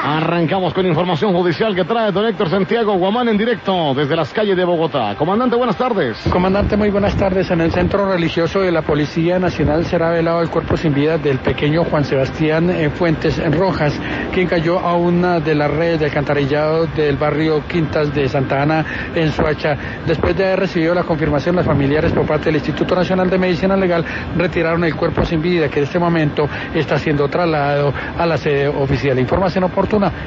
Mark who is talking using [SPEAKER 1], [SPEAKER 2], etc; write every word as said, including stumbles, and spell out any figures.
[SPEAKER 1] Arrancamos con información judicial que trae don Héctor Santiago Guamán en directo desde las calles de Bogotá. Comandante, buenas tardes.
[SPEAKER 2] Comandante, muy buenas tardes. En el centro religioso de la Policía Nacional será velado el cuerpo sin vida del pequeño Juan Sebastián Fuentes Rojas, quien cayó a una de las redes de alcantarillado del barrio Quintas de Santa Ana, en Soacha. Después de haber recibido la confirmación, los familiares por parte del Instituto Nacional de Medicina Legal retiraron el cuerpo sin vida, que en este momento está siendo trasladado a la sede oficial. Información oportuna